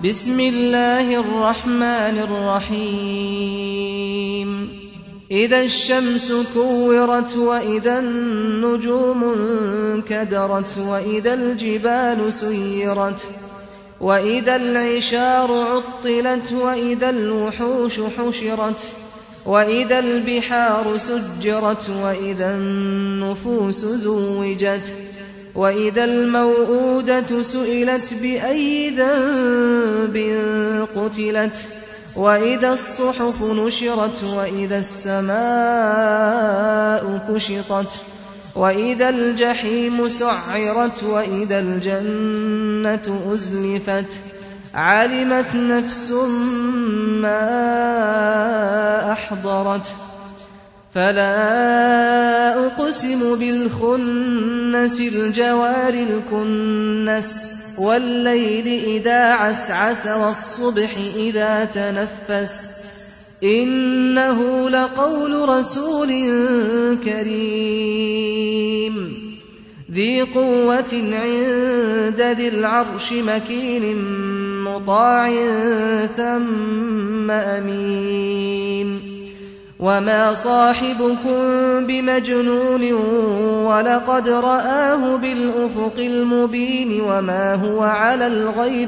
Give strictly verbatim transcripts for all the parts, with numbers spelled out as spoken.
بسم الله الرحمن الرحيم إذا الشمس كورت وإذا النجوم انكدرت وإذا الجبال سيرت وإذا العشار عطلت وإذا الوحوش حشرت وإذا البحار سجرت وإذا النفوس زوجت وإذا الموءودة سئلت بأي ذنب قتلت وإذا الصحف نشرت وإذا السماء كشطت وإذا الجحيم سعرت وإذا الجنة أزلفت علمت نفس ما أحضرت فلا أقسم بالخنس الجوار الكنس والليل إذا عسعس والصبح إذا تنفس إنه لقول رسول كريم ذي قوة عند ذي العرش مكين مطاع ثم أمين وما صاحبكم بمجنون ولقد رآه بالأفق المبين وما هو على الغيب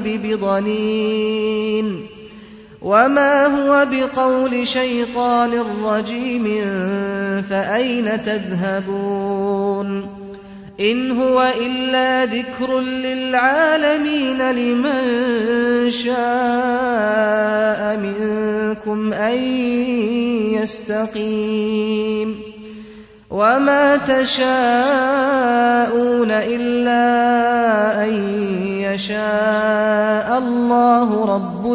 بضنين وما هو بقول شيطان رجيم فأين تذهبون إن هو إلا ذكر للعالمين لمن شاء منكم أن يستقيم وما تشاءون إلا أن يشاء الله رب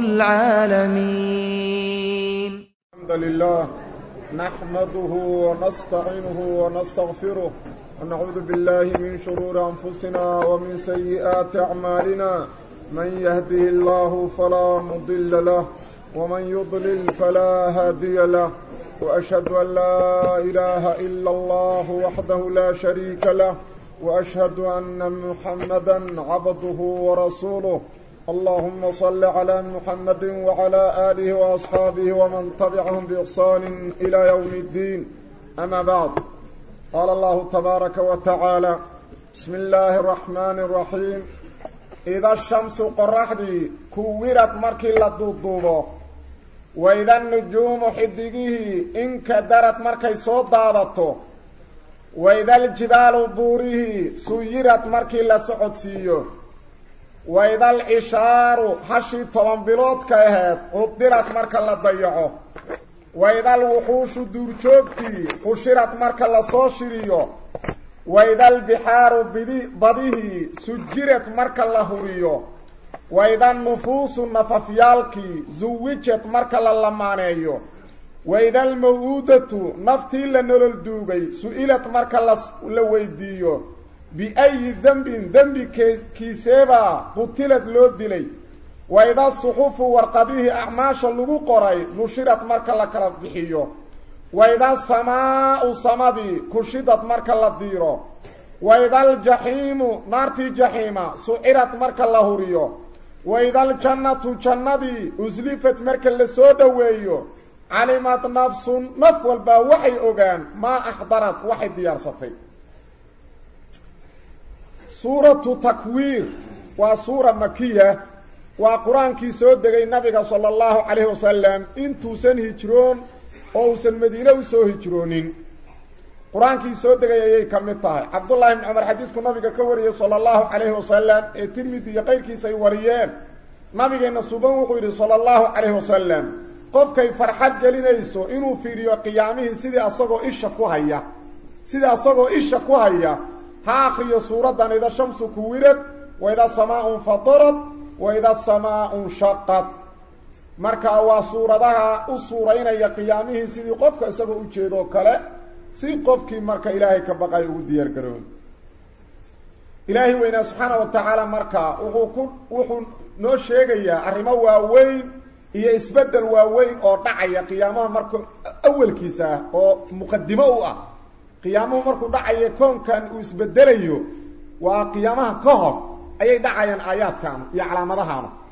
العالمين. الحمد لله نحمده ونستعينه ونستغفره ونعوذ بالله من شرور أنفسنا ومن سيئات أعمالنا من يهده الله فلا مضل له ومن يضلل فلا هادي له وأشهد أن لا إله إلا الله وحده لا شريك له وأشهد أن محمدا عبده ورسوله اللهم صل على محمد وعلى آله وأصحابه ومن تبعهم بإحسان إلى يوم الدين أما بعد قال الله تبارك وتعالى بسم الله الرحمن الرحيم إذا الشمس قرحدي كورت مركي لدودوبو وإذا النجوم حدقيه انكدرت مركي صوت دادتو وإذا الجبال بوريه سيرت مركي لسعود سيو وإذا العشار حشي طلنبلوت كيهات قدرت مركي لضيعو وإذا الوحوش دورجوكتي حشرت مركا لصوشريو وإذا البحار بديه سجرت مركا لهوريو وإذا النفوس النففيالكي زوجت مركا للمانيو وإذا الموءودة نفتي لنرل دوغي سئلت مركا لويديو بأي ذنب ذنب كيسيبا قتلت لودلي وإذا الصحف ورقديه أعماش اللغو قرأي نشرت مركا لكلا بحيو وإذا السماء صمدي كشدت مركا لديرو وإذا الجحيم نارتي جحيمة سعرت مركا لهوريو وإذا الجنة جندي أزلفت مركا لسودويو علمت نفس نفو الباوحي أغان ما أحضرت وحي ديارستي سورة تكوير وسورة مكية وقرآن كي سود دغي النبي صلى الله عليه وسلم انتو سن هجرون او سن مدينة سو هجرونين قرآن كي سود دغي ايي كمتاه عبد الله بن عمر حديث كو نبي كوري صلى الله عليه وسلم اي ترمذي غير كي سي وريين نبي نسوبن وقير صلى الله عليه وسلم قف كي فرحت جلينيسو انو فيريو قيامه سيدي اسغو ايش كو هيا سيدي اسغو ايش كو هيا ها اخري سوره اذا الشمس كورت واذا السماء فطرت وإذا السماء انشقت marka waa suuradaha u suureynaya qiyaamihi sidii qofka isaga u jeedo kale si qofkii marka ilaahay ka baqay ugu diyaar garoon ilaahi weyna subhanahu wa ta'ala marka wuxuu wuxuu noo sheegayaa arrimo waaweyn iyo isbedel waaweyn oo dhacaya qiyaamaha marka awalkiisa oo muqaddimo u ah qiyaamuhu markuu dhacaya koonkan uu isbedelayo waa qiyaamaha ka hor ayay dhacayaan aayaadkan iyo calaamadahan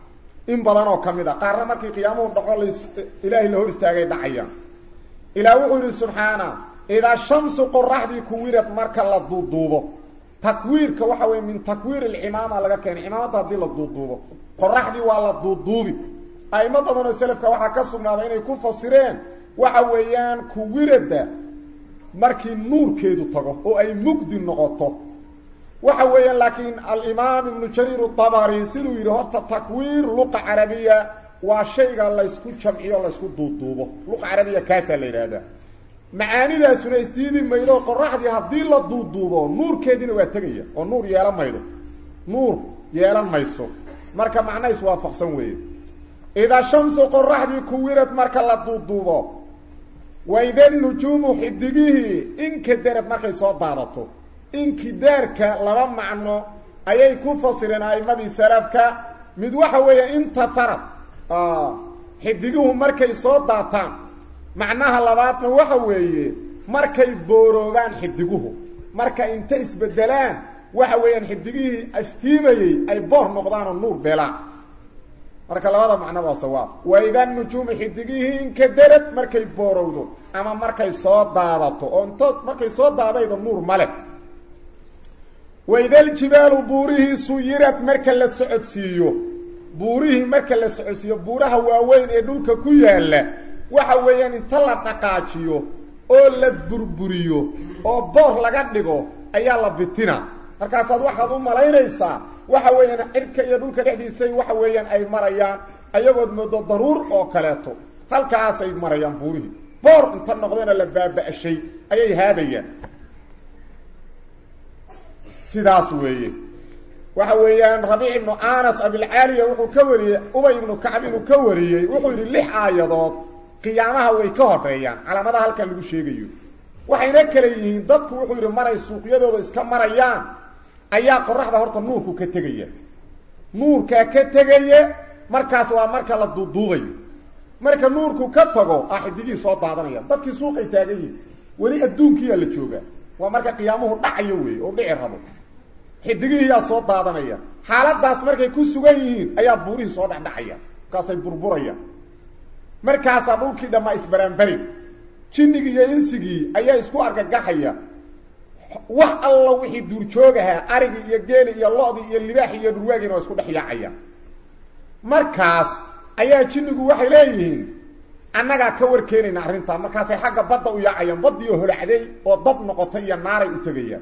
in badan oo kamid ah qaarna markii qiyaamuhu dhaco ilaahay la hor istaagay dhacayaan ilaa wuxuu yiri subhana ida shamsu qoraxdi kuwirad marka la duuduubo takwiirka waxa weey min takwiir al-imama laga keenay imaamada hadii la duuduubo qoraxdi waa la duuduubi ayma badan oo salafka waxa ka sugnaaday inay ku fasireen waxa weeyaan kuwirada markii nuurkeedu tago oo ay mugdi noqoto waxa weeyaan laakiin al-imam ibn jarir at-tabari sidoo yiri horta takwiir luqa arabiya waa shayga la isku jamciyo la isku duuduubo luqa arabiya kaasa la yiraahdaa macaanidaasuna istiidi maydo qoraxdi hadii la duuduubo nuurkeedina waa tagaya oo nuur yeelan maydo nuur yeelan mayso marka macnaheedu waa faaqsan weey ida shamsu qoraxdi kuwirad marka la duuduubo waydan nujumu xidigihi in kadarad markay soo daadato in kidaarka laba macno ayay ku fasireen aymadii salafka mid waxa weeye inta farad ah xidiguhu markay soo daataan macnaha labaadna waxa weeye markay booroogaan xidiguhu marka inta isbedelaan waxa weeyaan xidigihii aftiimayay ay boor noqdaan oo nuur beelaan marka labada macno waa sawaab waydan nujumu xidigihi in kadarad markay boorowdo ama markay soo daadato oo inta markay soo daadaydo nuur male وإذا الجبال بوره سيرت مركا لسعودسيو بوره مركا لسعودسيو بورها واوين ادولك كيالا waxa weeyaan inta la dhaqaajiyo oo la burburiyo oo boor laga dhigo ayaa la bitina markaas aad waxaad u malaynaysaa waxa weeyaan irka iyo dhulka dhexdiisa waxa weeyaan ay marayaan ayagood moodo daruur oo kaleeto halkaas ay marayaan buurihi boor inta noqdana la baaba'shay ayay haadayaan sidaas weeye waxa weeyaan Rabi' ibn Anas Abil Aliya wuxuu ka wariyay Ubay ibn Ka'b inuu ka wariyay wuxuu yiri lix aayadood qiyaamaha way ka horeeyaan calaamadaha halkan lagu sheegayo waxayna kala yihiin dadku wuxuu yiri maray suuqyadooda iska marayaan ayaa qoraxda horta nuurku ka tagaya nuurka ka tagaya markaas waa marka la duuduubay marka nuurku ka tago axidigii soo daadanaya dadkii suuqay taagayeen wali adduunkiya la jooga waa marka qiyaamuhu dhacayo weey oo dhici rabo xidigii yaa soo daadanaya xaaladaas markay ku sugan yihiin ayaa buurihi soo dhacdhacaya kaasay burburaya markaas dhulkii dhama isbaranbari jinnigi iyo insigii ayaa isku argagaxaya wax alla wixii duur joogaha arigi iyo geeli iyo lo'di iyo libaax iyo dhurwaagina waa isku dhaxyaacaya markaas ayaa jinnigu waxay leeyihiin annaga ka warkeenayna arinta markaas ay xagga badda u yaacayaan badii oo holacday oo dab noqotay iyo naaray u tagayaan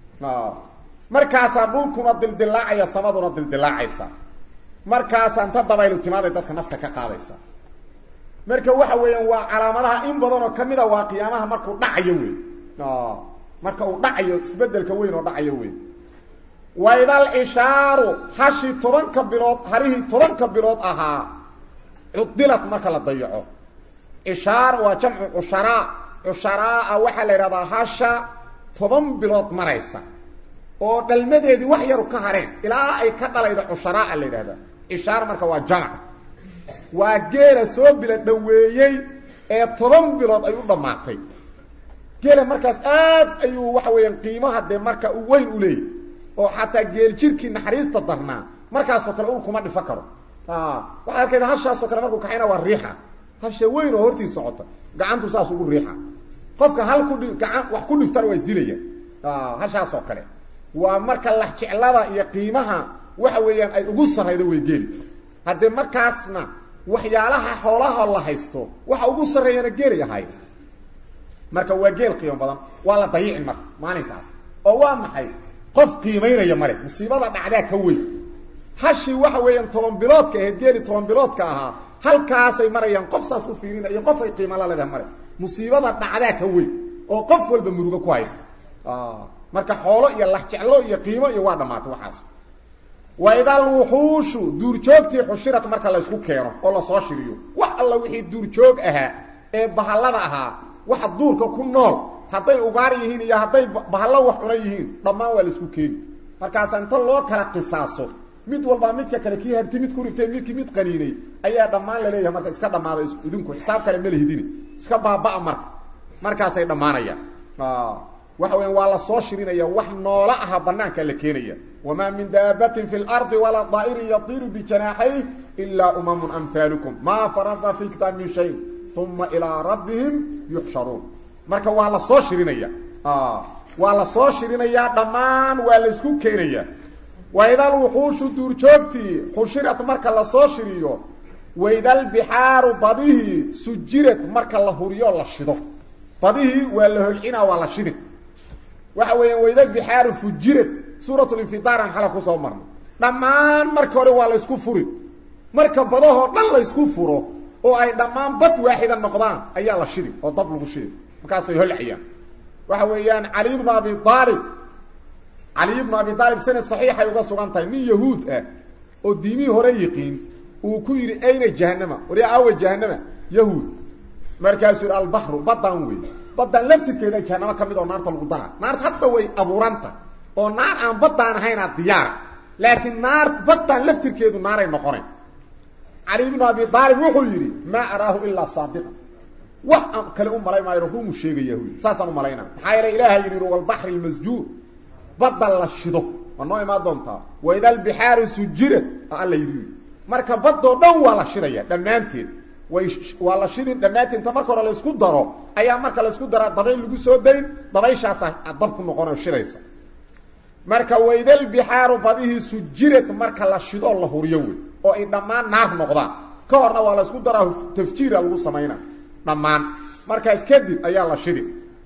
markaas dhulkuna dildilaacaya samaduna dildilaacaysa markaas anta dabayl timaaday dadka nafta ka qaadaysa marka waxa weeyaan waa calaamadaha in badan oo kamida waa qiyaamaha markuu dhacayo weey ah marka uu dhacayo isbedelka weyn oo dhacayo weey waydal ishaaru hashi tobanka bilood harihi tobanka bilood ahaa udilat marka la dayaco ishaar waa jamcu ushara ushara waxa la yiraahdaa hasha toban bilood maraysa oo dalmadeedii wax yar ka hareen ilaa ay ka dhalaydo ushara la yiraahdaa ishaar marka waa jamac waa geela soo bila dhaweeyay ee toban bilood ay u dhamaatay geela markaas aad ayuu waxa weeyaan qiimaha de marka uu weyn u leeyahay oo xataa geel jirkii naxariista darnaa markaas oo kale uu kuma dhifan karo ah waxa kale hashaas oo kale markuu kaxayna waa riixa hasha weyn oo hortii socota gacantu saas ugu riixa qofka hal ku gacan wax ku dhiftar waa isdilaya ah hashaas oo kale waa marka la jeclada iyo qiimaha waxa weeyaan ay ugu sareydo way geeli hadde markaasna waxyaalaha xoolaha la haysto waxa ugu sareeyana geel yahay marka waa geel qiimo badan waa la dayicin mar maalinkaas oo waa maxay qof qiimeynaya mare musiibada dhacdaa ka weyn hashi waxa weeyaan toban biloodka ee geeli toban biloodka ahaa halkaas ay marayaan qof saas u fiirinaya qof ay qiimo la leedahay mare musiibada dhacdaa ka weyn oo qof walba muruga ku hayo ah marka xoolo iyo la jeclo iyo qiimo iyo waa dhamaatay waxaas وإذا الوحوش دور جوجتي حشرت marka la isku keeno oo la soo shiriyo wax alla wixii duur joog aha ee bahalada aha waxa duurka ku nool haday ugaar yihiin iyo haday bahalo wax cunay yihiin dhamaan waa la isku keen markaas inta loo kala qisaaso mid walba midka kale kii harti mid ku riftay mid mid qaniinay ayaa dhamaan la leeyahay marka iska dhamaado idinku xisaab kale ma leeydin iska baabaa marka markaas ay dhamaanayaan ah waxa weyn waa la soo shirinaya wax noola ah banaanka la keenaya wama min daabatin fil ardi wala da'irin yatiru bi janahihi illa umamun amthalukum ma faradna fil kitab min shay thumma ila rabbihim yuhsharun marka waa la soo shirinaya ah waa la soo shirinaya dhamaan waa la isku keenaya waydal wuxuushu duurjoogti xushirat marka la soo shiriyo waydal bihaaru badihi sujirat marka la huriyo la shido badihi waa la holcina waa la shidi waxa weeyaan waydal bihaaru fujirat suuratul infidar aan xala ku soo marno dhamaan marka hore waa la isku furi marka badaho dhan la isku furo oo ay dhamaan bad waaxida noqdaan ayaa la shidi oo dab lagu shidi markaas ay holciyaan waxa weeyaan Ali ibn Abi Talib Ali ibn Abi Talib sanad saxiix ay uga sugan tahay min yahuud ah oo diimi hore yiqiin uu ku yiri ayna jahannama wari aawa jahannama yahuud markaas uu al-bahru badan weey badan laftirkeeda jahannama kamid oo naarta lagu dara naarta hadda way abuuranta oo naar aan badan ahayna diyaar laakiin naar badan laftirkeedu naaray noqonay Ali ibn Abi Talib wuxuu yiri ma araahu illa sadiqa wax am kale um malay ma yiruu mu sheegay yahuud saasan u malayna maxay ilaahay yiri wal bahr al masjuur badal la shido wanoo ima doonta waydal bihaaru sujirat alla yiri marka baddo dhan waa la shidaya dhamaanteed way waa la shidin dhamaanteed inta marka hore la isku daro ayaa marka la isku daro dabayl lagu soo dayn dabayshaas dab ku noqonayo shidaysa marka waydal bihaaru badihi sujirat marka la shido la huriyo way oo ay dhamaan naar noqdaan ka horna waa la isku daraa tafjiir lagu sameeyna dhamaan markaas kadib ayaa la shidi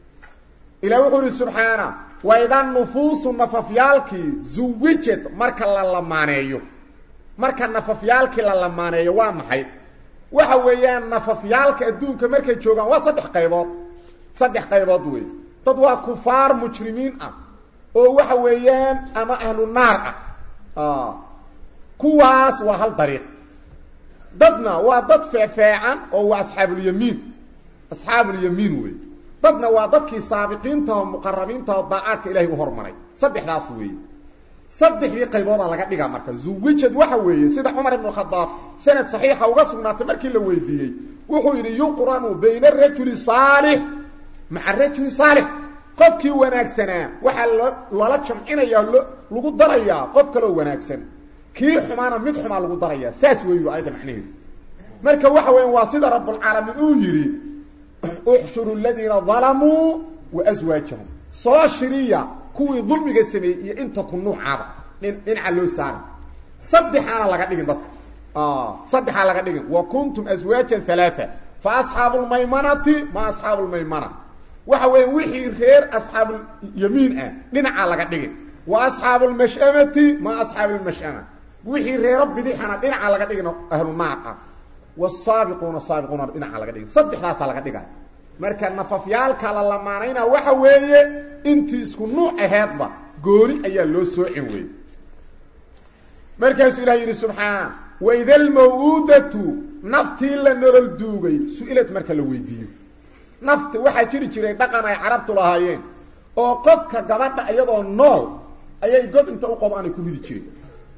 ilaa wuxuu subhanahu وإذا النفوس نففيالكي زوجت مركا للمانيو مركا نففيالكي للمانيو وامحي وحويان نففيالك الدونك مركا جوغان وصدح قيبات صدح قيبات وي تدوى كفار مجرمين اه وحويان اما اهل النار اه كواس وهل طريق ضدنا وضد فعفاعا او اصحاب اليمين اصحاب اليمين وي dadna waa dadkii saabiqiinta oo muqarrabiinta oo daacadka ilaahay u hormaray saddexdaas weey saddexdii qaybood laga dhigaa marka zuwijad waxa weeye sida Umar ibn Khattab sanad saxiixa uga sugnaatay markii la weydiiyay wuxuu yiri yuqranu bayna ar-rajuli salih ma'a ar-rajuli salih qofkii wanaagsanaa waxa lala jamcinaya lagu darayaa qof kale oo wanaagsan kii xumaana mid xumaa lagu darayaa saas weeyo ayda macnaheedu marka waxa weeye waa sida rabbul alamin uu yiri احشروا الذين ظلموا وازواجهم صاشريا كوي ظلمي سمي انت كنو عابا ان علو سار صدح انا لا دغين دك اه صدح لا دغين وكنتم ازواجا ثلاثه فاصحاب الميمنه ما اصحاب الميمنه waxa weyn wixii reer asxaab yamiin ah dhinaca laga dhigin wa asxaab almash'amati ma asxaab almash'ama wixii reer bidixana dhinaca laga dhigin ahlu maaqa والسابقون السابقون dhinaca laga dhigin saddexdaas laga dhigay marka nafafyaalka la lamaanayna waxa weeye intii isku nuuc ahaadba goori ayaa loo soo cinway markaas ilaahay subhanahu wa idhal mawudatu nafti la nolol duugay su'ilad marka la weydiiyo nafti waxa jiri jiray dhaqan ay carabtu lahaayeen oo qofka gabadha iyadoo nool ayay god inta u qabaan ku midi jireen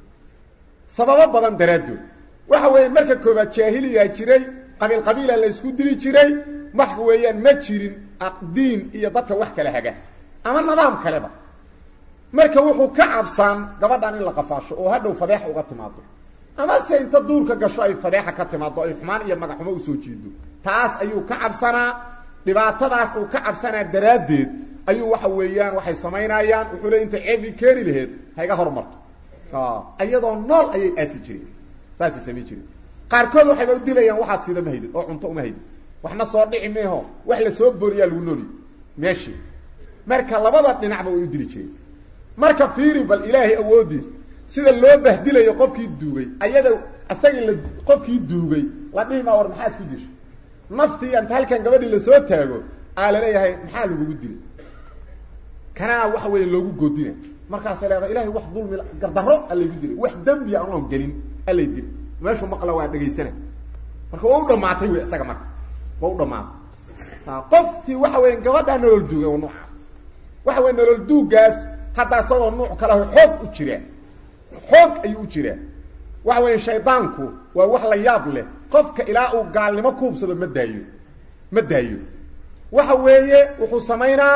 sabab badan daraadood waxa weeye marka koobaad jaahiliya jiray qabiil qabiila la isku dili jiray wax weeyaan ma jirin aqdiin iyo dadka wax kala haga ama nidaam kaleba marka wuxuu ka cabsan gabadhan in la qafaasho oo hadhow fadeex uga timaado ama se inta duurka gasho ay fadeexa ka timaado ay xumaan iyo magac xumo u soo jeedo taas ayuu ka cabsanaa dhibaatadaas uu ka cabsanaa daraadeed ayuu waxa weeyaan waxay sameynayaan wuxuu leeyahay inta ceeb keeni lahayd hayga hormarto ah ayadoo nool ayay aasi jireen saasi samee jiray qaarkood waxay u dilayaan waxaad sida ma haydid oo cunto uma haydid waxna soo dhici meeho wax la soo booriya lagu nooli meeshi marka labada dhinacba way u dili jireen marka fiiri bal ilaahi awoodiis sida loo bahdilayo qofkii duugay ayada asaga la qofkii duugay la dhima war maxaad ku dishay naftii anta halkan gabadhii la soo taago aala leeyahay maxaa lagu dilay kana wax weey loogu goodina markaas leeyahay ilaahi wax dulmi gardaro allagu dilay wax dambi aan gelin allay dil meeshu maqla waa dhageysana marka uu dhamaatay way isaga marka uu dhamaatay qofti waxa weyn gabadha nolol duugay oo nooca waxa weyn nolol duugaas hada soo nooc kala xoog u jireen xoog ayuu u jireen waxa weyn shaydaanku waa wax la yaab leh qofka ilaa uu gaalnimo kuubsado ma daayo ma daayo waxa weeye wuxuu sameeynaa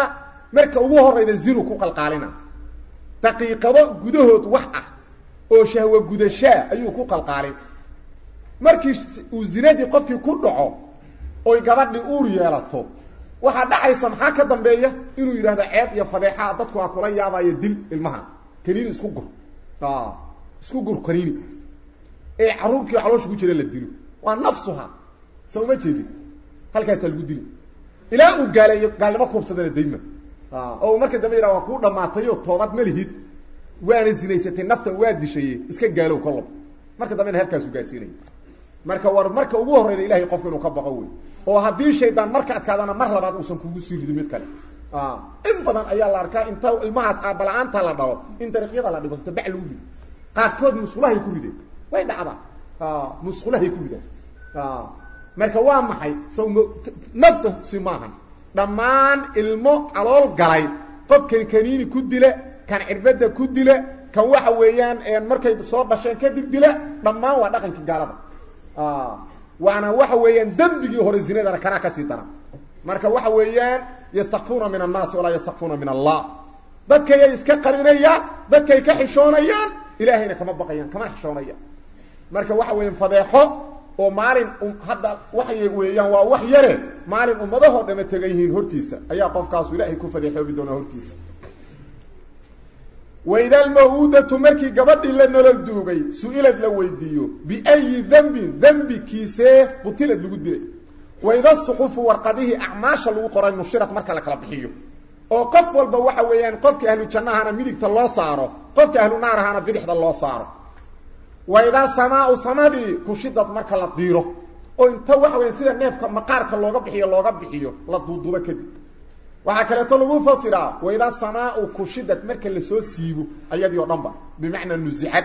marka ugu horeyda zinu ku qalqaalina daqiiqado gudahood wax ah oo shahwa gudashaa ayuu ku qalqaalin markii uu zinadii qofkii ku dhaco oo gabadhi uur yeelato waxa dhacaysa maxaa ka dambeeya inuu yiraahdo ceeb iyo fadeexa dadku waa kula yaabayo dil ilmaha kaliin isku gur ah isku gur kaliin ee caruurkii caloosh ku jira la dilo waa nafsuha soo ma jeedin halkaas lagu dilo ilaa uu gaalayo gaalnimo koobsadana dayma ah oo marka dambe yiraahdo waa ku dhamaatay oo toobad ma lihid waana zinaysatay nafta waa dishay iska gaalow kolob marka dambe halkaas uu gaasiinay marka war marka ugu horreeyay ilaahay qofka inuu ka baqo weey oo hadii shaydaan marka adkaadana mar labaad uusan kugu sii rido mid kale ah in badan ayaa la arkaa inta ilmahaas aabalaanta la dhawo in dariiqyada la dhigo tabac lagu rido qaadkood musqulahay ku rideen way dhacda ah musqulahay ku rideen ah marka waa maxay soo nafta si maahan dhamaan ilmo calool galay qofkan kaniini ku dile kan cirbada ku dile kan waxa weeyaan een markay soo dhasheen kadib dile dhamaan waa dhaqanka gaalada ah waana waxa weeyaan dambigi hore zinada kana ka sii daran marka waxa weeyaan yastaghfuna min an-nas wala yastaghfuna min Allah dadka ay iska qarinayaan dadka ay ka xishoonayaan ilaahayna kama baqayaan kama xishoonayaan marka waxa weeyaan fadeexo oo maalin hadda waxay weeyaan waa wax yare maalin ummadaho dhama tagayihiin hortiisa ayaa qofkaas ilaahay ku fadeexoobi doona hortiisa وإذا الموءودة مركي قبض إلا نولل دوغي سئلت لويديو بأي ذنب ذنب كيسيه قتلت لقدري وإذا الصحف ورقده أعماش الوقرى نشرت مركا لك لبحيو oo qof walba waxa weeyaan qofka ahlu jannahana midigta loo saaro qofka ahlu naarahana bidixda loo saaro wayda samaa samadi ku shidad marka la diiro oo inta waxa weeyaan sida neefka maqaarka looga bixiyo looga bixiyo la duuduba kadib waxa kale to lagu fasiraa wayda samaa ku shidad marka la soo siibo ayadii oo dhanba bimaana nuzi'at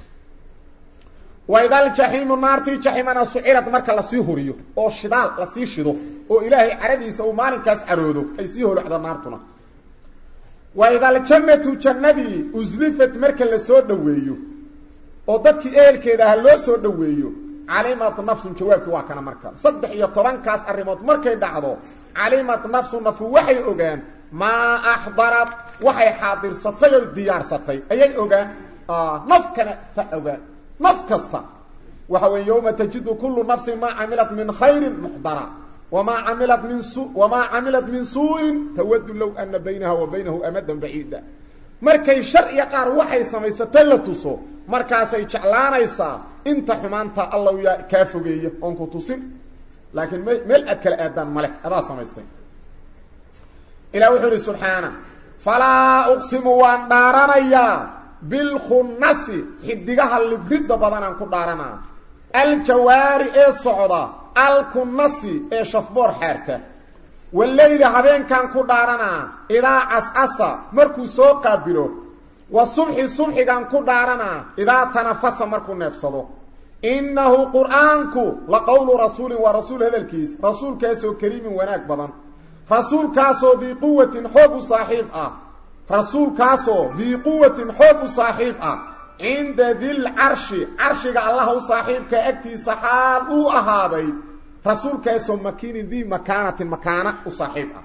wayda al-jahim naarti jahimana su'irat marka la sii huriyo oo shidaal la sii shido oo ilaahay caradiisa uu maalinkaas caroodo ay sii holaxda naartuna وإذا الجنة جنتي أزلفت مركا لسو دويو او ددكي اهلكيدا لو سو دويو علامات نفس جوابك وا كان مركا صدح يا طبعا كاس اريمود مركاي دحدو علامات نفس نفو waxay ogaan ما احضرت waxay حاضر ستay diyaar satay ayay ogaan ah naf kana ogaan naf kasta waxa way yawma tajidu kullu nafsin ma amilat min khairin muhdara وما عملت من سوء وما عملت من سوء تود لو ان بينها وبينه امدا بعيدا markay shar iyo qaar waxay samaysatay la tuso markaas ay jeclaanaysa inta xumaanta Allah ya ka fogeeyo on ku tusin laakiin meel ad kala aadan male adaa samaystay ila wuxuu subhana fala uqsimu wa daranaya bil khunnasi hidigaha librida badanaan ku daarana al jawari ee socda الكنسي اي شفبور حارته والليل هبين كان كدارنا اذا عسعس مركو سو قابلو والصبح الصبح كان كدارنا اذا تنفس مركو نفسدو انه قرانك لقول رسول ورسول هذا الكيس رسول كاسو كريم وناك بدن رسول كاسو ذي قوه حب صاحب اه رسول كاسو ذي قوه حب صاحب اه عند ذي العرش عرشك الله صاحبك اكتي صحاب او اهابي رسول كاسو مكين ذي مكانه مكانه وصاحبها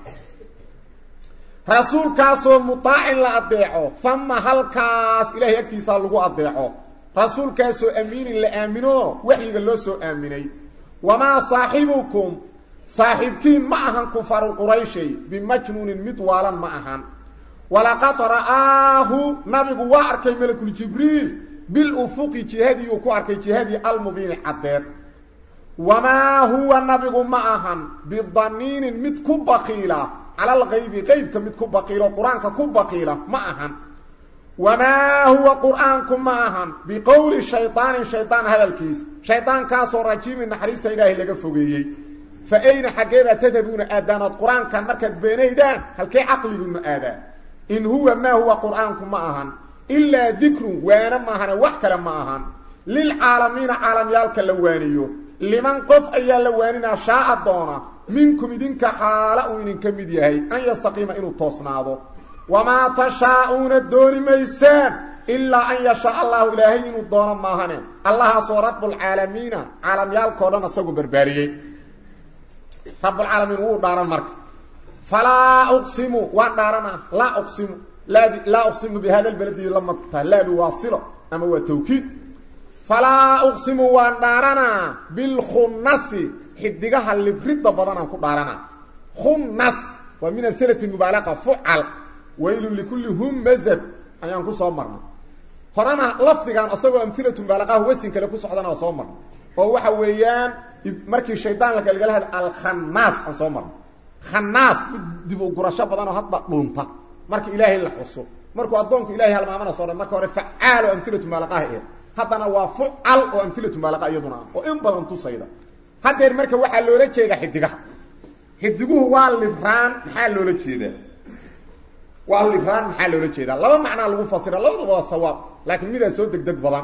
رسول كاسو مطاع لا اطيعه ثم هلكاس الهي اكتي صالو اطيعه رسول كاسو امين لا امنو وحي لو سو امني وما صاحبكم صاحبكين معهم كفار قريشي بمجنون متوالا معهم ولقد رآه نبي واركي ملك جبريل بالأفق جهدي وكواركي جهدي المبين حدد وما هو النبي معهم بالضنين متكب بقيلة على الغيب غيب كمتكب بقيلة وقرآن كب بقيلة معهم وما هو قرآنكم معهم بقول الشيطان الشيطان هذا الكيس شيطان كاسو رجيم النحريس إلهي لك فوقيي فأين حقيبة تتبون آدان القرآن كان مركز بين ايدان هل كي عقلي من آدان إن هو ما هو قرآنكم معهن إلا ذكر وانا معهن وحكا معهن للعالمين عالم يالك اللوانيو لمن قف أي اللوانينا شاء الدونا منكم إذنك حالا وإنكم إذيهي أن يستقيم إنو توصناده وما تشاءون الدور ميسان إلا أن يشاء الله إلهي إنو الدونا معهن الله سو رب العالمين عالم يالك ودنا سوق برباريي رب العالمين هو دار المرك falaa uqsimu waan dhaarana laa uqsimu laadi laa uqsimu bihada albaladi lama ta laadu waasilo ama waa tawkiid falaa uqsimu waan dhaarana bilkhunnasi xidigaha libridda badanaan ku dhaarana khunnas waa min alfilati mubaalaqa fucal waylun likulli humazad ayaan ku soo marnay horana lafdigan asagoo amfilatu mubaalaqa wasin kale ku socdana soo marnay oo waxa weeyaan markii shaydaan la galgala had al khannas aan soo marnay khannas dib u gurasho badan oo hadba dhunta markii ilaahay la xuso markuu adoonku ilaahay halmaamana soo marka hore facaal oo amfilatu mubaalaqa ah haddana waa fucal oo amfilatu mubaalaqa iyaduna oo in badan tusayda hadeer marka waxa loola jeeda xidigaha xidiguhu waa libraan maxaa loola jeedaa waa libraan maxaa loola jeedaa laba macna lagu fasira labadaba waa sawaab laakiin mid soo degdeg badan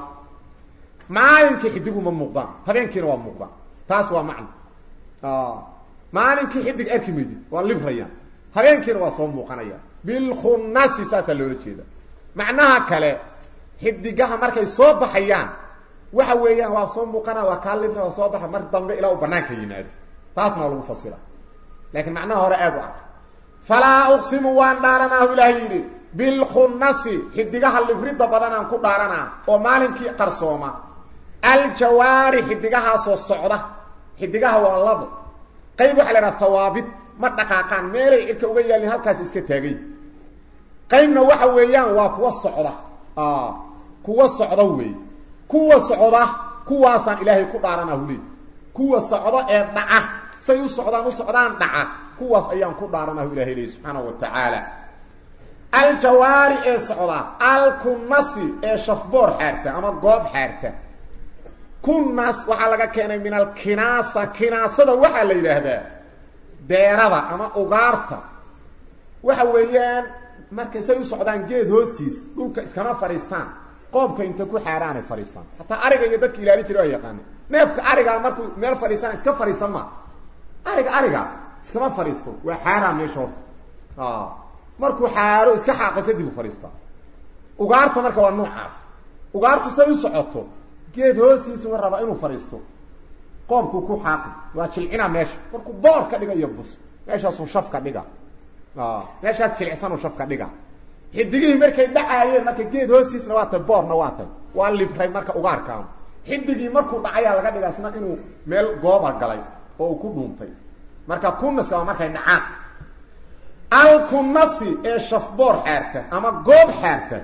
maalinka xidigu ma muuqdaan habeenkiina waa muuqdaan taas waa macna ah maalinka xidig arkimeedi waa librayaan habeenkiina waa soo muuqanaya bil khunnasi saasa loola jeedaa macnaha kale xidigaha markay soo baxayaan waxa weeyaan waa soo muuqana waa ka libra waa soo baxa mar dambe ilaa uu banaanka yimaado taasna lagu fasira laakiin macnaha hore aad u ah falaa uqsimu waan dhaaranahu ilaahi yiri bil khunnasi xidigaha libridda badanaan ku dhaaranaa oo maalinkii qarsooma al jawaari xidigaha soo socda xidigaha waa labo qayb waxa la thawaabit ma dhaqaaqaan meelay irka uga yaalin halkaas iska taagay qaybna waxa weeyaan waa kuwa socda ah kuwa socda weey kuwa socda kuwaasaan ilaahay ku dhaaranahu leey kuwa socda ee dhaca say u socdaan u socdaan dhaca kuwaas ayaan ku dhaaranahu ilaahay leey subhanahu wa ta'ala al jawaari ee socda al kunnasi ee shafboor xaarta ama goob xaarta kunnas waxa laga keenay min al kinasa kinasada waxa la yiraahdaa deerada ama ugaarta waxa weeyaan markay say u socdaan geed hoostiis dhulka iskama fariistaan qoobka inta ku xaaraanay fariistaan hatta ariga iyo dadka ilaali jiray yaqaan neefka ariga markuu meel fariisan iska fariisan ma ariga ariga iskama fariisto waa xaaraan meesho ah markuu xaaro iska xaaqo kadib fariista ugaarta marka waa noocaas ugaartu say u socoto geed hoostiisa war raba inuu fariisto qoobku ku xaaqo waa jilcina meesha markuu boor ka dhigayo bus meeshaas uu shafka dhiga ah meeshaas jilcisan uu shafka dhiga xidigii markay dhacaayeen marka geed hoostiisna waa ta boorna waa ta waa libray marka ugaarkaan xidigii markuu dhacaya laga dhigaasna inuu meel gooba galay oo uu ku dhuuntay marka kunnaska markay dhacaan al kunnasi ee shafboor xaarta ama goob xaarta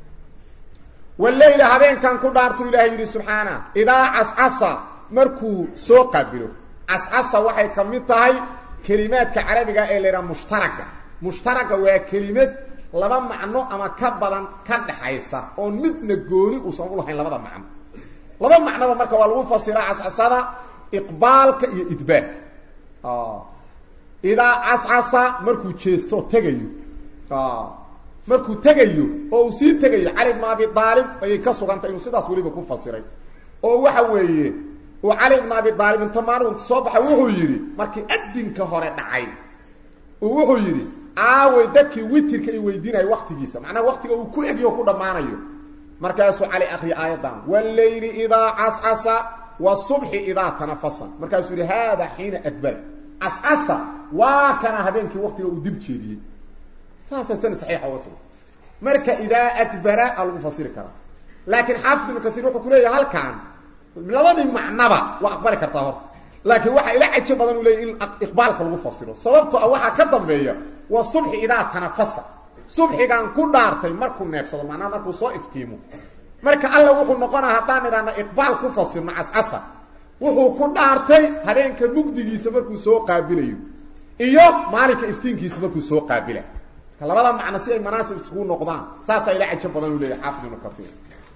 wallayla habeenkan ku dhaartu ilaahay yiri subhana idaa asasa markuu soo qaabilo asasa waxay kamid tahay kalimaadka carabiga ee leeyahay mushtaraka mushtaraka waa kalimad laba macno ama ka badan ka dhaxaysa oo midna gooni u san u lahayn labada macno laba macno marka waa lagu fasiraa asasada iqbaalka iyo idbaar ah ila asasa markuu jeesto tagayo ah markuu tagayo oo si tagayo Ali ibn Abi Talib ay ka sugantay inuu sidaas waliba ku fasiray oo waxa weeye oo Ali ibn Abi Talib inta maarun soo baxay wuxuu yiri markii adinka hore dhacay oo wuxuu yiri aaway dadkii witirka ay weydiinay waqtigiisa macnaa waqtiga uu ku egiyo ku dhamaanayo markaasuu Ali akhri aayadan wal layli idha asasa was-subhi idha tanafasa markaasuu yiri hada hina adbar asasa wa kana habeenkii waqtiga uu dib jeediyay saasa sanad saxiixa wasul marka idha adbara al-mufassir kara laakiin xaafid ibn kathir wuxuu ku leeyahay halkan labadii macnaba waa aqbali kartaa horta laakiin waxa ila cajab badan uu leeyahay iqbaalka lagu fasiro sababtoo ah waxa ka dambeeya waa subhi idha tanafasa subhigan ku dhaartay markuu neefsado macna markuu soo iftiimo marka alla wuxuu noqonaa hadaan iraana iqbaal ku fasirno asasa wuxuu ku dhaartay habeenka mugdigiisa markuu soo qaabilayo iyo maalinka iftiinkiisa markuu soo qaabila labada macna si ay manaasib isku noqdaan saasa ila cajab badan uu leeyahay xaafid ibn kathir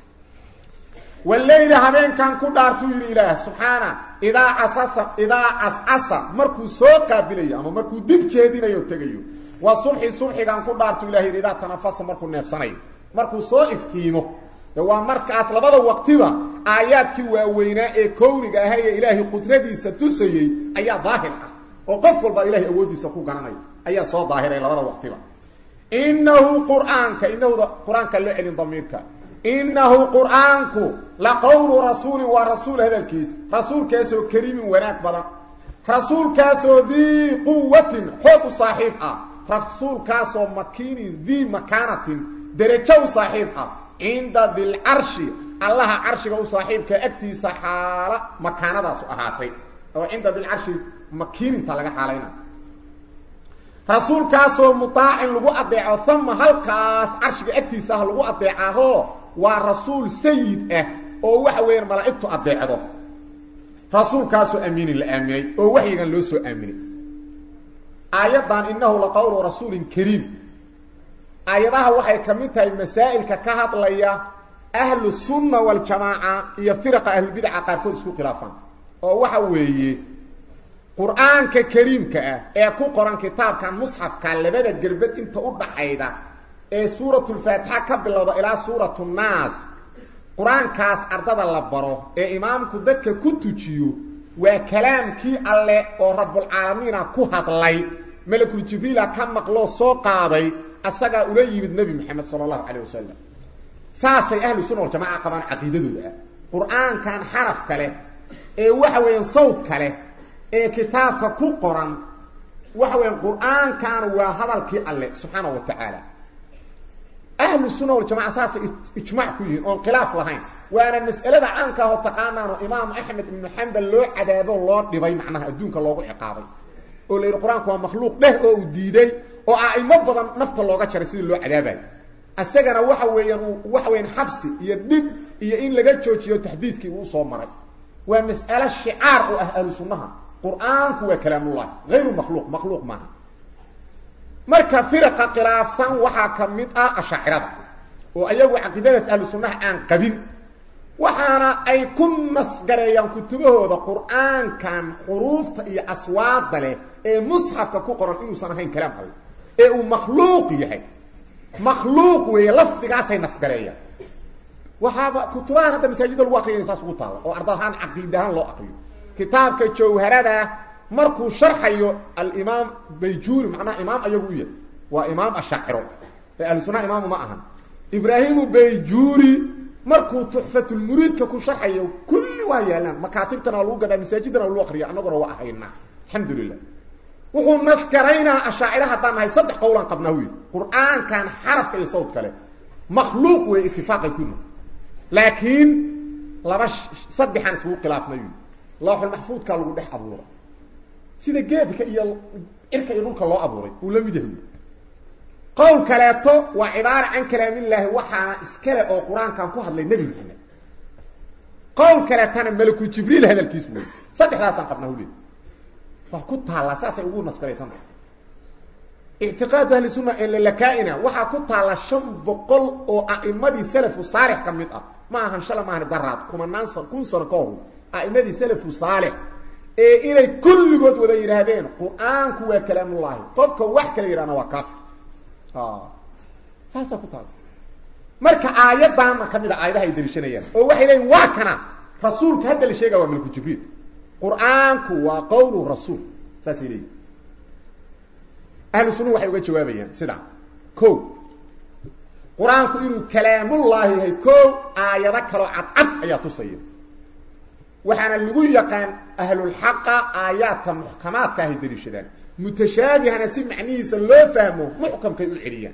والليل هبين كان كدارتو يري إله سبحانه إذا عسس إذا عسس مركو سوقا بلي أما مركو دب جيدين يتغيو والصبح صبح كان كدارتو إله إذا تنفس مركو نفساني مركو سو افتيمو هو مركز لبدا وقتها آيات كي ويناء كونك هي إلهي قدرتي ستسيي أي ظاهرة وقفل با إلهي أودي سكو غناني أي صو ظاهرة لبدا وقتها إنه قرآنك إنه قرآنك اللي علم ضميرك إنه قرآنك لقول رسول ورسول هذا الكيس رسول كيسو كريم وناك بدا rasuulkaasoo dii quwatin xoog u saaxiib ah rasuulkaasoo makiinin dii makaanatin derajo u saaxiib ah cinda dilcarshi allaha carshiga u saaxiibka agtiisa xaala makaanadaasu ahaatay oo cinda dilcarshi makiininta laga xaalayna rasuulkaasoo mutaacin lagu adeeco thama halkaas carshiga agtiisa ah lagu adeecaaho waa rasuul sayid ah oo waxa weeyaan malaa'igtu adeecdo rasuulkaasoo amiinin la aaminay oo waxyigan loo soo aaminay aayadan innahu laqawlu rasuulin kariim aayadaha waxay ka mid tahay masaa'ilka ka hadlaya ahlu sunna waljamaaca iyo firaqa ahlulbidca qaarkood isku khilaafaan oo waxa weeye qur-aanka kariimka ah ee ku qoran kitaabkan musxafka labada gerbad inta u dhaxayda ee suuratulfaatixa ka bilowda ilaa suuratu nnaas qur-aankaas ardada la baro ee imaamku dadka ku tujiyo waa kalaamkii alle oo rabbulcaalamiina ku hadlay malakul jibriila ka maqloo soo qaaday asagaa ula yimid nebi maxamed sala allahu calayh wasalam saasay ahlu sunna waljamaca qabaan caqiidadooda ah qur-aankan xaraf kale ee waxa weeyaan sawd kale ee kitaabka ku qoran waxa weeyaan qur-aankan waa hadalkii alle subxaanahu wa tacaala ahlu sunna waljamaca saasay ijmaac ku yihiin oon khilaaf lahayn waana mas'alada caanka ah oo taqaanaano imaam axmed ibnu xambal loo cadaabo loo dhibay macnaha adduunka loogu ciqaabay oo la yidhi qur-aanku waa makhluuq dheh oo uu diiday oo a'imo badan nafta looga jaray sidii loo cadaabayo asagana waxa weeyaan waxa weeyaan xabsi iyo dhib iyo in laga joojiyo taxdiidkii uu soo maray waa mas'alo shicaar oo ah ahlu sunnaha qur-aanku waa kalaamullah ghayru makhluuq makhluuq maaha marka firaqa khilaafsan waxaa ka mid ah ashaacirada oo ayagu caqiidadaas ahlu sunnaha aan qabin waxaana ay ku nasgareeyaan kutubahooda qur-aankan xuruufta iyo aswaada leh ee musxafka ku qoran inuusan ahayn kalaam alle ee uu makhluuq yahay makhluuq weeye lafdigaasay nasgareeyaan waxaaba kutubahan hadda masaajida lagu aqriyay saas ugu taala oo ardahaan caqiidahaan loo aqriyo kitaabka jawharada markuu sharxayo al-imaam bayjuuri macnaha imaam ayagu u yahay waa imaam ashaaciro ee ahlu sunna imaam ma ahan ibraahimu bayjuuri markuu tuxfatul muriidka ku sharxayo kulli waa yaalaan makaatibtana lagu gadaa masaajidana lagu aqriyo annaguna waa ahaynaa alxamdulillah wuxuu naskaraynaa ashaaciro haddaan nahay saddex qowlan qabnaa wiil qur-aankan xarafka iyo sawd kale makhluuq wey itifaaqay ku yimaad laakiin laba saddexaan isugu khilaafnay wiil lawxul maxfuudkaa lagu dhex abuura sida geedka iyo cirka iyo dhulka loo abuuray uu la mid yahay qowl kaleeto waa cibaara can kalaamillaahi waxaana iskale oo qur-aankan ku hadlay nebi maxamed qowl kaleetana malaku jibriil hadalkiis wey saddexdaasaan qabnaa wuli waa ku taallaa saasay ugu naskaraysan ictiqaadu ahli sunna lakaa'ina waxaa ku taalla shan boqol oo a'imadii salafu saalix ka mid ah ma ahan shala maahan daraad kumanaan san kun sano ka hor a'imadii salafu saalix ee inay kulligood wada yidhaahdeen qur-aanku waa kalaamullaahi qofka wax kala yidhahna waa kaafir saasaa ku taala marka aayadaana ka mid a aayadaha ay daliishanayaan oo waxay leeyiin waa kana rasuulka hadda la sheegaya waa malku jibriil qur-aanku waa qowlu rasuul saasay leeyihin ahlu sunna waxay uga jawaabayaan sidaa ko qur-aanku inuu kalaamullaahi yahay ko aayado kaloo cadcad ayaa tusaya waxaana lagu yaqaan ahlulxaqa aayaadka muxkamaadka ahay daliishadaan mutashaabihana si macnihiisa loo fahmo muxkamkay u celiyaan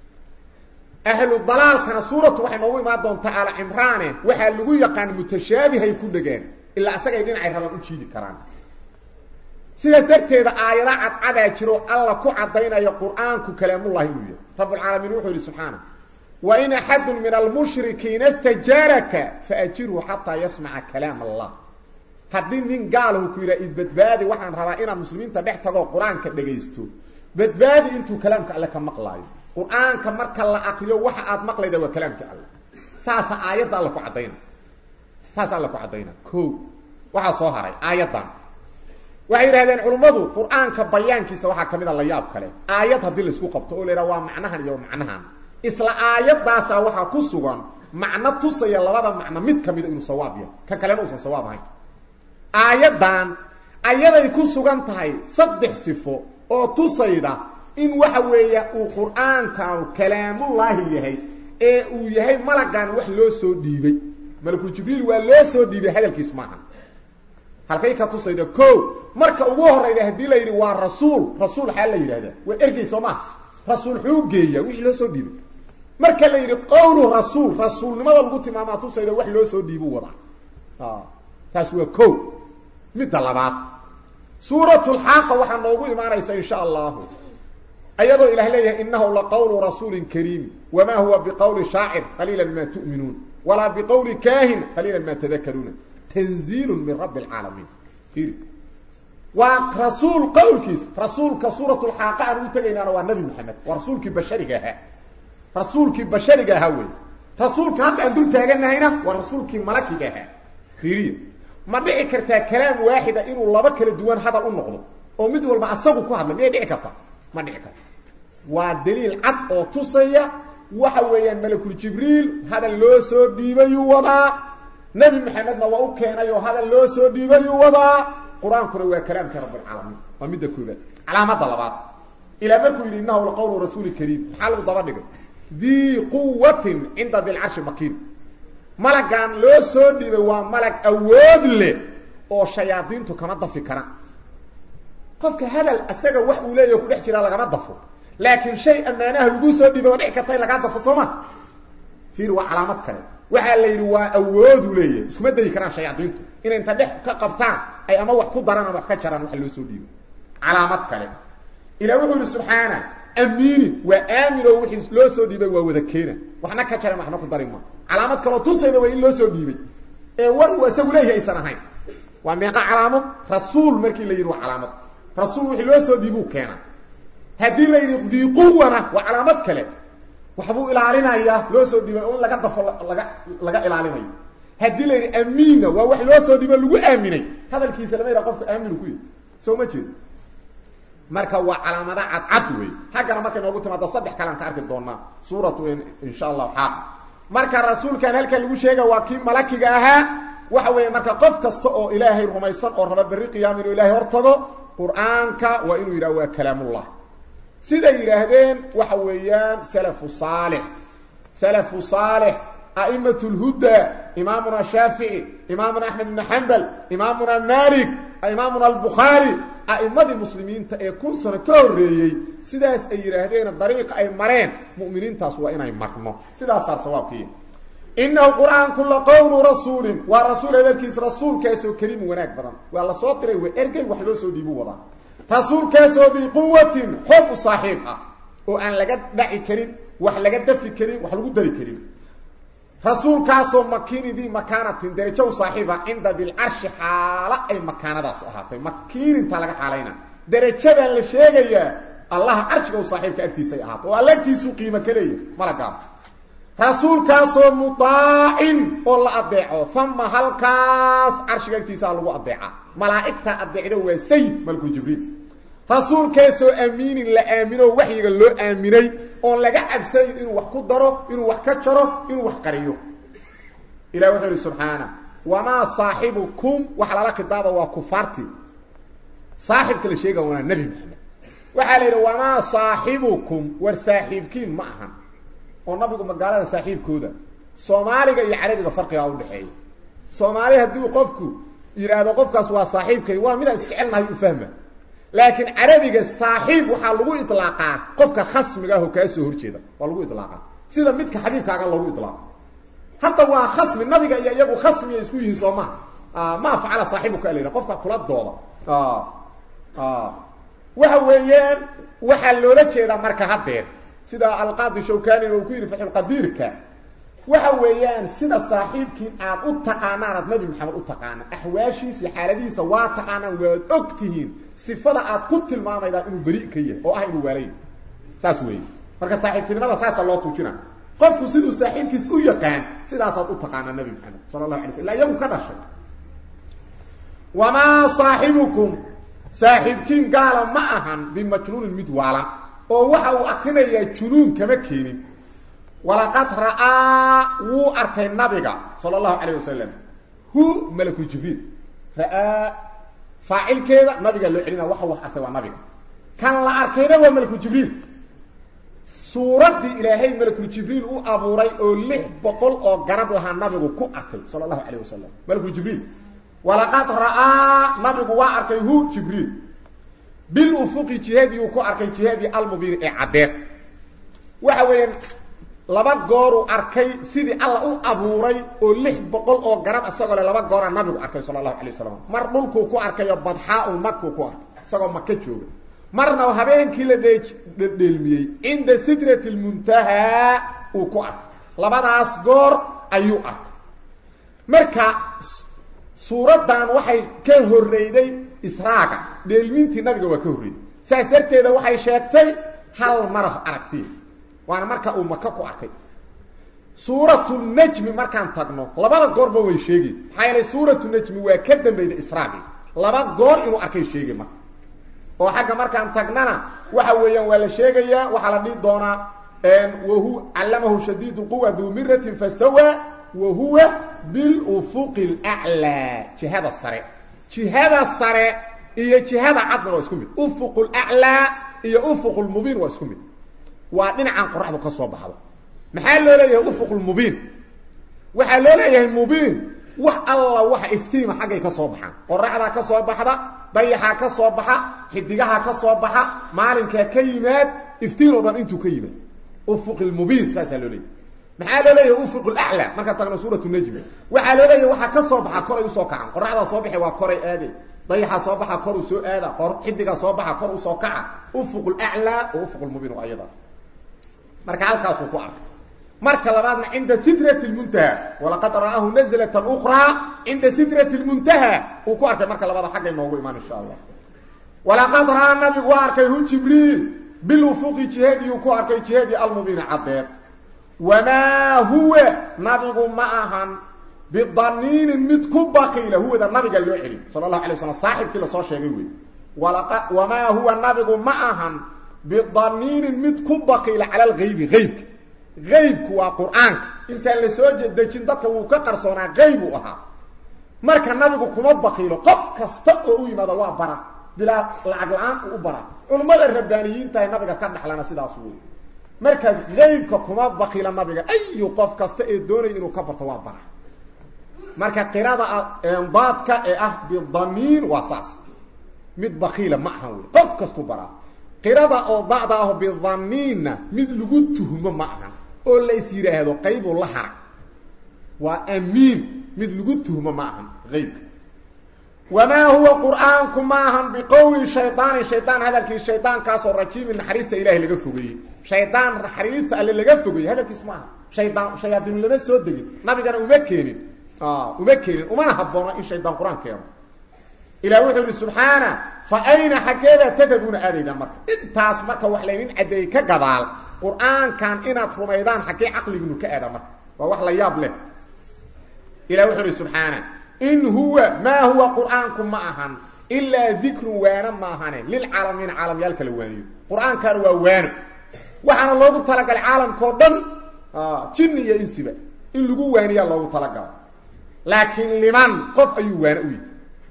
ahlu dalaalkana suuratu waxay noogu imaan doontaa aala cimraane waxaa lagu yaqaan mutashaabihay ku dhegeen ilaa asagay dhinacay rabaan u jiidi karaan sidaas darteeda aayada cadcadaa jiro alla ku caddaynaya qur-aanku kalaamullahi inuu yahay rabbulcaalamiin wuxuu yihi subxaana wain axadu min almushrikiina stajaaraka faajirhu xataa yasmaca kalaam allah haddii nin gaalahu ku yidhaha ibadbaadi waxaan rabaa inaad muslimiinta dhex tagoo qur-aanka dhagaysto badbaadi intuu kalaamka alle ka maqlaayo qur-aanka marka la aqriyo waxa aad maqlayda waa kalaamka alle saasa aayadda alla ku caddayna saasa alla ku caddayna ko waxaa soo haray aayaddan waxay yidhahdeen culummadu qur-aanka bayaankiisa waxaa ka mid a la yaab kale aayad haddii laisku qabto oo la yidhaha waa macnahan iyo macnahan isla aayadaasaa waxaa ku sugan macno tusaya labada macno mid ka mida inuu sawaab yahay ka kalena uusan sawaab ahayn aayaddan ayaday ku sugan tahay saddex sifo oo tusayda in waxa weeya uu qur-aankan kalaamullaahi yahay ee uu yahay malagan wax loo soo dhiibay malakul jibriil waa loo soo dhiibay hadalkiis maaha halkay ka tusayda ko marka ugu horeyda hadii la yiri waa rasuul rasuul xal la yiraahdo waa ergey Soomaa rasuul xuugeeya wixii loo soo dhiibay marka la yiri qowlu rasuul rasuulnimada lagu tilmaama tusayda wax loo soo dhiibo wada ah taas waa ko mid labaad suuratul haaqa waxa noogu imaanaysa insha Allah ayadoo ilaahay leeyahay innahu la qawlu rasuulin kariim wama huwa biqawli shaa'ir qalilan ma tu'minun wala biqawli kaahin qalilan ma tadhakkarun tanzilun min rabbil alamin fiir wa rasuul qawlkiis rasuulka suuratul haaqa aan u tagaynaa waa nabi maxamed wa rasuulki bashariga ah rasuulki bashariga ah way rasuulka hadda aan dul taaganahayna waa rasuulki malakiga ah fiir ma dhici kartaa kalaam waahida inuu laba kala duwan hadal u noqdo oo mid walba asagu ku hadla ma dhici kartaa ma dhici kartaa waa daliil cad oo tusaya waxa weeyaan malakul jibriil hadal loo soo dhiibay wada nabi maxamedna waa u keenay oo hadal loo soo dhiibay wada quraankuna waa kalaamka rabbil alamin waa mid kooda calaamada labaad ila markuu yiri innahu la qawlu rasuul kariim xal daba dhigay di quwwatin inda dil arsh makin malagan loo soo dhiibay waa malag awood leh oo shayaadiintu kama dafi karaan qofka hadal asaga wax uu leeyahay ku dhex jira laga dafo laakiin shay amaanaha lagu soo dhiibay oo dhix ka tay laga dafo Sooma fiir waa calaamad kale waxa la yiri waa awood uu leeyahay isma day karaan shayaadiintu in inta dhex ka qabtaan ay ama wax ku daraan wax ka jaraan wax loo soo dhiibay calaamad kale ilaahu wuxuu subhanahu amiin wa aamino wixii loo soo dhiibay waa wada keena waxna ka jaraan waxna ku darima calaamad kale tusayda waa in loo soo dhiibay ee war waa isagu leeyahay aysan ahayn waa meeqa calaamad rasuul markii la yiri waa calaamad rasuul wixii loo soo dhiibu keena hadii la yiri di quwana wa calaamad kale waxbuu ilaalinaya loo soo dhiibay oo laga dafo laga laga ilaalinayo hadii la yiri amiina waa wax loo soo dhiibay lagu aaminay hadalkiisa lama yiraahdo qofka aamin ku yahay soo ma jeedo marka waa calaamada cad cad way hagana marka noogu timaado saddex kalan ka arki doona suuratu insha Allah ha marka rasuulkan halka lagu sheegay waa kii malakiga ahaa waxa weeye marka qof kasta oo ilaahay rumaysan oo raba bari qiyaamah ilaahay hortago quraanka waa inuu yiraahdo waa kalaamullah sida yiraahdeen waxa weeyaan salafu salih salafu salih a'immatul huda imaamuna shafi'i imaamuna ahmad ibn hanbal imaamuna malik imaamuna al-bukhari a'immadii muslimiinta ee kun sano ka horeeyay sidaas ay yiraahdeen dariiq ay mareen mu'miniintaas waa inay marno sidaas saar sawaabkii innahu qur'aan kullu qawlu rasuulin wa rasuul hadalkiis rasuulkaasoo kariim wanaag badan waa la soo diray waa ergey wax loo soo dhiibo wada rasuulkaasoo bi quwwatin hub saaxiib ah oo aan laga dhaci karin wax laga dafi karin wax lagu dari karin rasuulkaasoo makiinidii makaanatin darajo saaxiiba inda dil arsh xaala ay makaanadaas ahaatay makiininta laga xaalayna darajada la sheegaya allah arshiga saaxiibka agtiisa ay ahaato oo allagtiisu qiimo kaleeyo malaga rasuulkaasoo mutaa'in oo la adeeco thumma halkaas arshiga agtiisa lagu adeeca malaa'ikta adeecdo waa sayyid malku jibriil rasuulkaasoo amiin la aamino waxyiga loo aaminay oo laga cabsay inuu wax ku daro inuu wax ka jaro inuu wax qariyo ilaahu wuxuu subhanahu wama saahibukum wax la qadaaba waa kufarti saaxibka la sheega waa nabi maxamed waxa la yiraahdaa wama saahibukum war saaxibkiin ma ahan oo nabigu magaalada saaxiibkooda Soomaaliga iyo Carabiga farqiga u dhaxeeyo Soomaali hadii qofku yiraahdo qofkaas waa saaxiibkay waa mid iska cilnahay u fahma laakiin Carabiga saaxiib waxa lagu itlaaqa qofka khasmiga ah oo ka soo horjeeda waa lagu itlaaqa sida midka xabiibkaaga lagu itlaaqa hatta waa khasmi nabiga iyo iyagu khasmi isku yihiin Soomaa ah ma facala saaxiibka aleena qofka kula dooda ah ah waxa weeyaan waxa loola jeeda marka hadeer sida al-qaadi shawkani oo ku yiri faxul qadirka waxa weeyaan sida saaxiibkiin aad u taqaanaan nabi maxamed u taqaan ahwaashiisa xaaladiisa waa taqaanaan waad ogtihiin sifada aad ku tilmaamayda inuu bari ka yahay oo ah inuu waalay saas weey marka saaxiibtinimada saas loo tuujina qofku sidoo saaxiibkiis u yaqaan sidaas aad u taqaanaan nabi maxamed sallallahu alayhi wasallam yagu ka dhashay wama saahibukum saaxiibkiin gaala ma ahan bi majnuun midwaala oo waxa uu akhrinayaa junuun kama keenin walaqad raa uu arkay nabiga sallallahu alayhi wasallam hu malaku jibril raa faa'ilkeeda nabiga loo celina waxa wax arkay waa nabiga kan la arkayna waa malaku jibril suuradii ilaahay malaku jibril uu abuuray oo lix boqol oo garab laha nabigu ku arkay sallallahu alayhi wasallam malaku jibril walaqad ra'aa nabigu waa arkay hu jibriil bil ufuqi jihadii uu ku arkay jihadii almubiin ee cadeed waxa weeyaan laba goor uu arkay sidii alla u abuuray oo lix boqol oo garab asagoo laba goor aan nabigu arkay sallallahu alayhi wasallam mar dhulku ku arkay badhaa uu makku ku arkay isagoo makka jooga marna habeenkii la deelmiyay inda sidratil muntaha uu ku arkay labadaas goor ayuu arkay marka suuradan waxay ka horreeyday israaga deelmintii nabiga waa ka horreeyay saas darteeda waxay sheegtay hal mar aragtay waana marka uu makka ku arkay suuratul najm markaan tagno labada goorba way sheegay xayla suuratul najm waa ka dambeeyay israaga laba goor inuu arkay sheegay marka oo xagga markaan tagnana waxa weeyaan waa la sheegayaa waxa la dhigi doonaa ان وهو علمه شديد القوة ذو مرة فاستوى وهو بالأفق الأعلى جهاد الصريع جهاد الصريع هي جهاد عدن واسكمت أفق الأعلى هي أفق المبين واسكمت وعدنا عن قرآن قصوى بحضر محال ليه أفق المبين وحال ليه المبين وح الله وح افتيم حاجة كصوى بحضر قرآن كصوى بحضر ضيحا كصوى بحضر حدقها كصوى بحضر مالك كيمات افتيروا ضن انتو كيمات أفق المبين ساسلوا لي محال ليه أفق الأعلى ما كانت تغنى سورة النجم وحال ليه وحا كصوبحا كوري وصوكعا قرعدا صوبحي وكوري آدي ضيحا صوبحا كوري سوء آدي حدقا صوبحا كوري وصوكعا أفق الأعلى وأفق المبين وأيضا مركا عالكاس وكوارك مركا لبادنا عند سدرة المنتهى ولقد رآه نزلة أخرى عند سدرة المنتهى وكوارك مركا لبادنا حقا ينوغو إيمان إن شاء الله ولقد رأى النبي وارك يهون جبريل بالوفوق جهادي وكوارك جهادي المبين عدد وما هو نبي معهن بالضنين متكب بقيل هو ده النبي قال له علم صلى الله عليه وسلم صاحب كل صار شيء ولقد وما هو النبي معهن بالضنين متكب بقيل على الغيب غيب غيب وقرآنك انت اللي سوجد دجين ددك وو كقرسونا غيب اها marka nabigu kuma baqiilo qof kasta oo u yimaado waa bara bila lacag la'aan u bara ulmada rabbaaniyiinta ay nabiga ka dhaxlana sidaas uu marka غيبka kuma baqiila nabiga ay qof kasta ee doonay inuu ka barto waa bara marka qiraada baadka ee ah bidhamin wasas mid baqiila ma ahan qof kasta bara qiraada oo baada ah bidhamin mid lagu tuhmo ma ahan oo la isiraahdo qayb la har wa amin mid lagu tuhmo ma ahan غيب وما هو قرآنكم معهم بقول شيطان شيطان هذا الكي شيطان كاسو رجيم الحريست إلهي لغا فوقي شيطان حريست اللي لغا فوقي هذا كاسمها شيطان شياطين لما سودغي نبي كان امكينين اه امكينين وما نحبونا ان شيطان قرآن كيرو الى وحده سبحانه فاين حكيده تدبون اديدا marka intaas marka wax leeyin caday ka gadaal quraan kan inaad rumaydaan xaqii aqligu ka aada marka waa wax la yaab leh الى وحده سبحانه إن هو ما هو قرآنكم معهن إلا ذكر وانا معهن للعالمين عالم يالك الواني قرآن كان وانا وحنا الله تلقى العالم كودن آه جني يا إنسبة إن لقوا واني الله تلقى لكن لمن قف أي وانا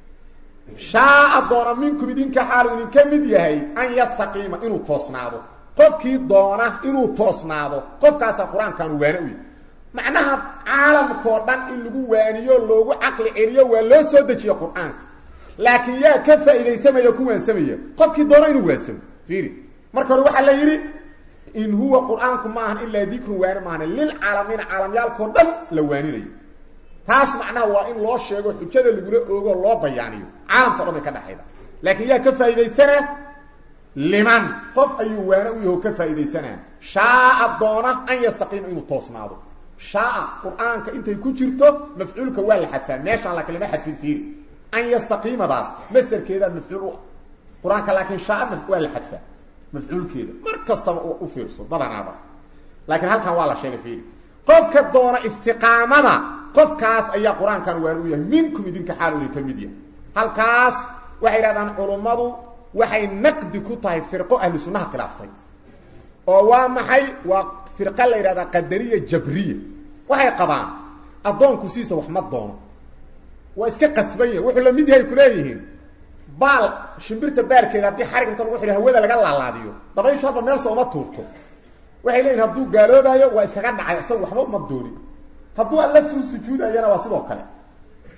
شاء الدور منكم دين كحال إن كمد يهي أن يستقيم إنه توصناده قف كي دونه إنه توصناده قف كاسا قرآن كان وانا معناها عالم كودان ان لو وانيو لوو عقل عليو ولو سو دجي قران لكن يا كفى اذا سميه كوان سميه قفكي دورين واسم فيري marka hore waxa la yiri in huwa quraanku ma ahan illa dhikru waan maana lil alamin alam yalko dhan la waaninayo taas macna waa in loo sheego xujada lagu oogo loo bayaaniyo caalamka dhan ka dhaxayda laakiin yaa ka faa'iideysana liman qof ayu waana u yahay ka faa'iideysana shaa doona an yastaqim inuu toosnaado شاء قرآن كأنت يكجرته مفعولك ولا حدفا ماشي على كلمة حدف فيه أن يستقيم داس مستر كذا مفعول قرآن لكن شاء مفعول ولا حدفا مفعول كذا مركز وفيرسه طبعا هذا لكن هل كان ولا شيء فيه قف كدورة استقامة قف كاس أي قرآن كان وانويه منكم يدينك حاله لكميديا هل كاس وحي لدان علماء وحي نقد كتاه فرقه أهل سنة خلافتين ووامحي وفرقه لا يرادا قدريه جبريه waxay qabaan adoonku siisa wax ma doono waa iska qasbaya wuxuu la mid yahay kuleeyihiin baal shimbirta baalkeeda hadii xarig inta lagu xiro hawada laga laalaadiyo dabayshaaba meel soo ma tuurto waxay leeyihiin haduu gaaloobayo waa iskaga dhacay asoo waxba ma dooni haduu alla suu sujuudayana waa sidoo kale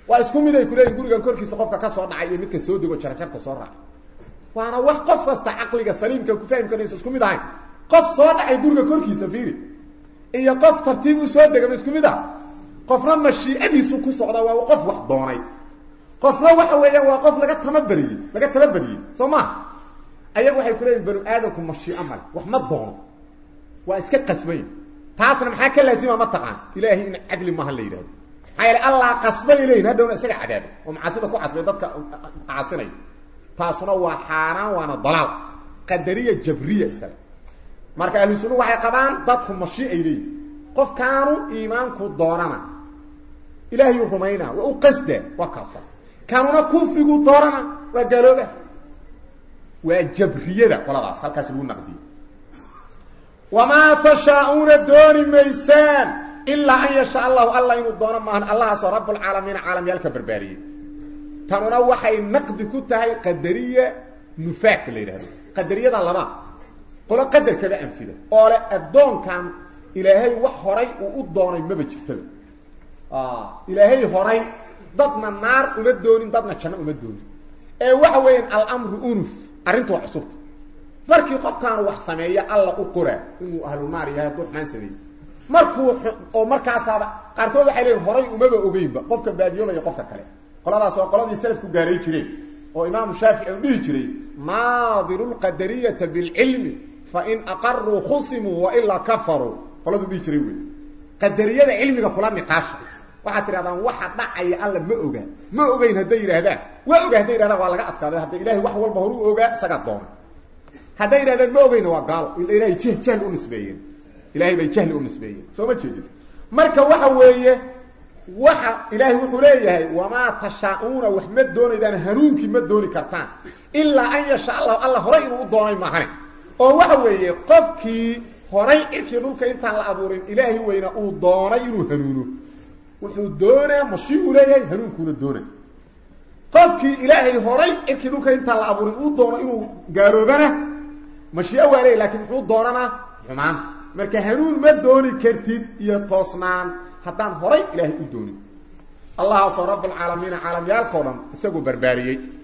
waa isku mid ay ku leeyihiin gurigan korkiisa qofka ka soo dhacay iyo midka soo dego jarjarta soo raac waana wax qof kasta aqliga saliimka ku fahmi karayso isku mid ahayn qof soo dhacay guriga korkiisa fiiri iyo qof tartiib u soo degay isku mid ah qofna mashiicadiisu ku socda waa qof wax doonay qofna waxa weeyaan waa qof laga tababariyay laga tababariyay Soomaa ayagu waxay ku leeyihiin banu aadamku mashii'a mal wax ma doono waa iska qasbay taasna maxaa ka laasima ma taqaan ilaahi in adli ma hal yiraahdo hayr allah qasbay ilayna hadawna isaga cadaab oo macaasida ku qasbay dadka aasinay taasuna waa xaraan waana dalaal qadariya jabriya iska marka ahlu sunna waxay qabaan dadku mashii'a ilayhi qof kaanu iimaanku doorana ilaahi rumayna wa u qasda wa kaasa kaanuna kufrigu doorana wa galooba waa jabriyada qoladaas halkaas lagu naqdi wama tashaa'una dooni maysan illa an yasha Allah Allah inuu doono ma Allah soo rabbul alamin aalam yalka barbaariye tanuna waxay naqdi ku tahay qadariya nufaaq leeyahay qadariyada laba qolo qadar kaba anfida oo la adoonkan ilaahay wax horay uu u doonay ma jirto ah ilaahay horay dadna naar uma doonin dadna janno uma doonin ee waxa weeyaan al-amru unuf arintu wax cusub markii qofkaan wax sameeyo alla u qora inuu ahlu naar yahay dad man sameeyo markuu oo markaasaba qarkood waxay leeyihiin horay uma ogeynba qofka baadiyada iyo qofka kale qoladaas waa qoladii salafku gaaray jireen oo imaam shaafici uu dhihi jiray maadirul qadariyata bil ilmi fa in aqarru khusimu wa illa kafaru qoladu dhihi jiray weey qadariyada ilmiga kula niqaasha waxa tiraadaan waxa dhacay alla ma oga ma ogeyn haday yiraahdaan waa oga haday yiraahdaan waa laga adkaaday haday ilaahay wax walba horu oga isaga doon haday yiraahdaan ma ogeyna waa gaal ilaahay jahal u nisbeeyeen ilaahay bay jahal u nisbeeyeen soo ma jeedid marka waxa weeye waxa ilaahay wuxuu leeyahay wama tashaa'una wax ma doonaydaan hanuunki ma dooni kartaan illa an yasha Allah Allah horay inuu doonay ma ahan oo waxa weeye qofkii horay irkii dhulka intaan la abuurin ilaahay weyna uu doonay inuu hanuuno wuxuu doonaa mashii'u leeyahay hanuunkuna doonay qofkii ilaahay horay irkii dhulka intaan la abuurin uu doono inuu gaaloobana mashii'a waa leeyahay laakiin wuxuu doonana xumaan marka hanuun ma dooni kartid iyo toosnaan haddaan horay ilaahay u doonin allah subhanahu wa ta'ala aalam yaalkoodan isagu barbaariyay